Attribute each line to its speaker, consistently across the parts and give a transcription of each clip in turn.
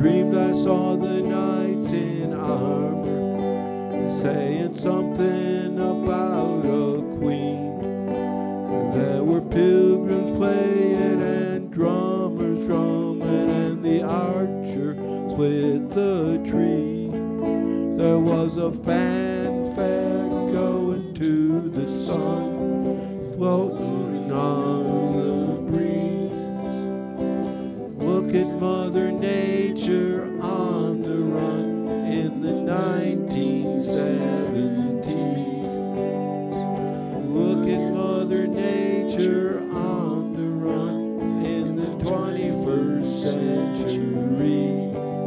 Speaker 1: dreamed I saw the knights in armor saying something about a queen. There were pilgrims playing and drummers drumming, and the archer split the tree. There was a fanfare going to the sun, floating on the breeze. Look at Mother Nature on the run in the 1970s. Look at Mother Nature on the run in the 21st century.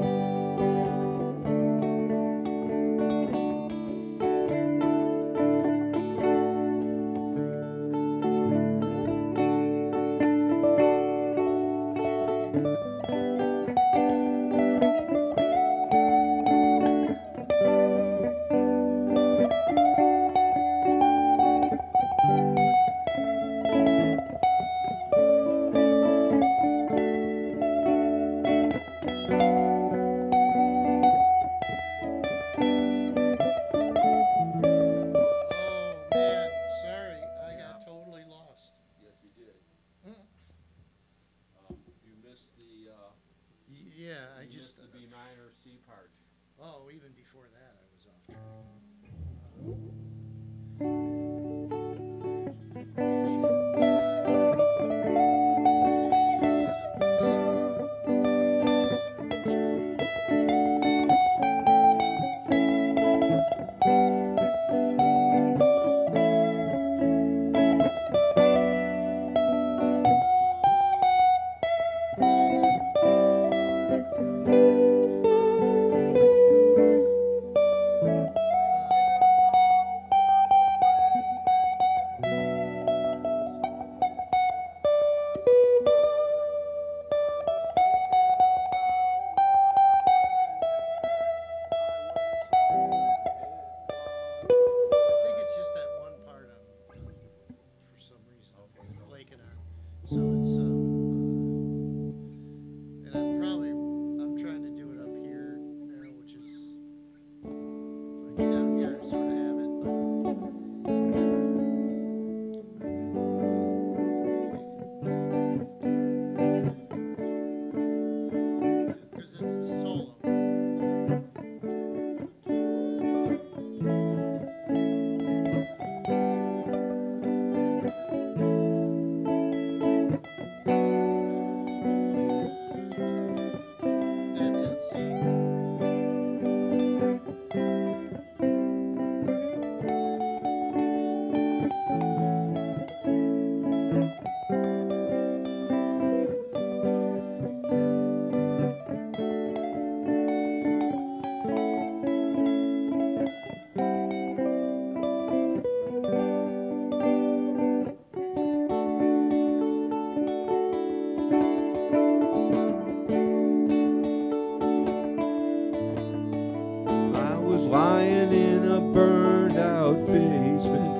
Speaker 1: Lying in a burned out basement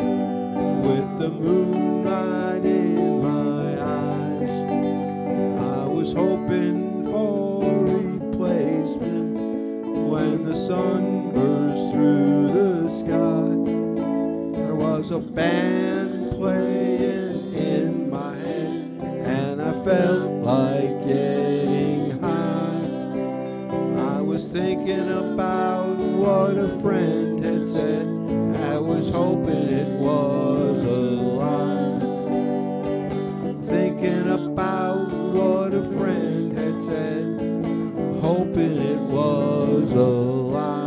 Speaker 1: with the moonlight in my eyes. I was hoping for replacement when the sun burst through the sky. There was a band playing in my head and I felt like getting high. I was thinking about what a friend had said. I was hoping it was a lie. Thinking about what a friend had said, hoping it was a lie.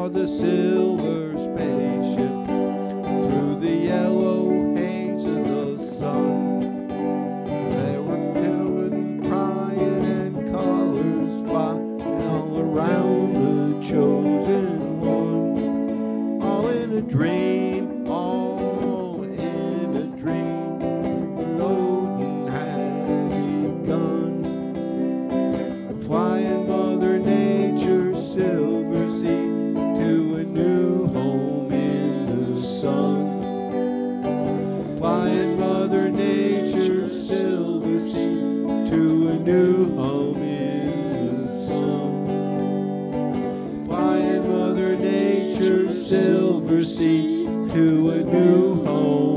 Speaker 1: saw the silver spaceship through the yellow haze of the sun. They were killing, crying, and colors flying all around the chosen one. All in a dream, all in a dream. The loading had begun. Flying Mother Nature's silver sea to a new home in the sun. Flying Mother Nature's silver sea to a new home in the sun. Flying Mother Nature's silver sea to a new home